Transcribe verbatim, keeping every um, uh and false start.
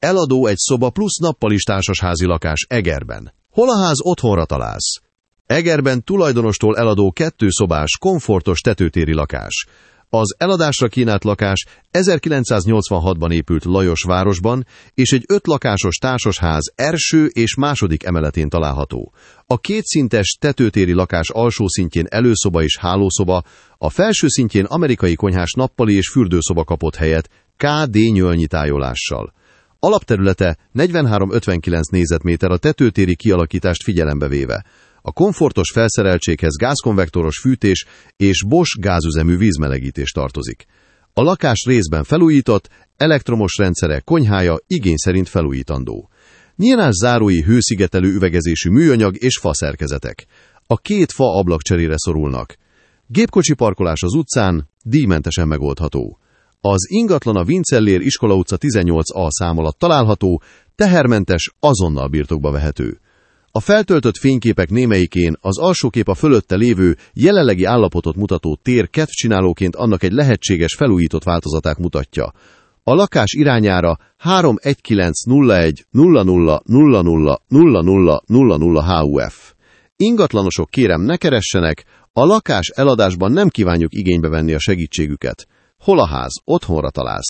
Eladó egy szoba plusz nappalis társasházi lakás Egerben. Hol a ház, otthonra találsz? Egerben tulajdonostól eladó kettő szobás, komfortos tetőtéri lakás. Az eladásra kínált lakás ezerkilencszáznyolcvanhatban épült Lajosvárosban, és egy öt lakásos társasház első és második emeletén található. A kétszintes tetőtéri lakás alsó szintjén előszoba és hálószoba, a felső szintjén amerikai konyhás nappali és fürdőszoba kapott helyet ká dé nyölnyitájolással. Alapterülete negyvenhárom ötvenkilenc négyzetméter a tetőtéri kialakítást figyelembe véve. A komfortos felszereltséghez gázkonvektoros fűtés és Bosch gázüzemű vízmelegítés tartozik. A lakás részben felújított, elektromos rendszere, konyhája igény szerint felújítandó. Nyílás zárói hőszigetelő üvegezésű műanyag és fa szerkezetek. A két fa ablakcserére szorulnak. Gépkocsi parkolás az utcán díjmentesen megoldható. Az ingatlan a Vincellér Iskola utca tizennyolc A szám alatt található, tehermentes, azonnal birtokba vehető. A feltöltött fényképek némelyikén az alsó kép a fölötte lévő, jelenlegi állapotot mutató tér kedvcsinálóként annak egy lehetséges felújított változatát mutatja. A lakás irányára három egy kilenc nulla egy nulla nulla nulla nulla nulla nulla nulla nulla há u ef. Ingatlanosok, kérem, ne keressenek, a lakás eladásban nem kívánjuk igénybe venni a segítségüket. Hol a ház, otthonra találsz.